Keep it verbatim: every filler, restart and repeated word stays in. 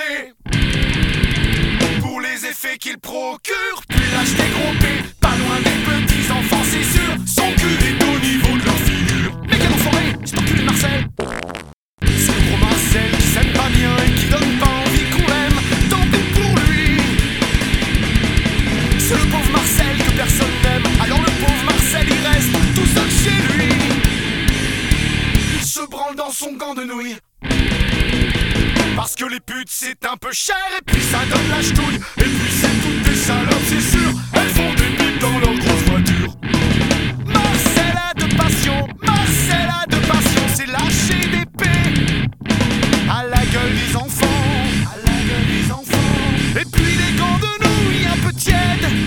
P pour les effets qu'il procure, puis lâche des gros P, pas loin des petits enfants c'est sûr. Son cul est au niveau de leur figure. Mais quel enfoiré, c'est enculé de Marcel. C'est le gros Marcel qui s'aime pas bien et qui donne pas envie qu'on l'aime. Tant pis pour lui. C'est le pauvre Marcel que personne n'aime. Alors le pauvre Marcel il reste tout seul chez lui. Il se branle dans son gant de nouilles. Parce que les putes c'est un peu cher et puis ça donne la ch'touille. Et puis c'est toutes des salopes c'est sûr. Elles font des putes dans leur grosse voiture. Marcel a de passion, Marcel a de passion. C'est lâcher des pets à la gueule des enfants, à la gueule des enfants. Et puis les gants de nouilles un peu tièdes.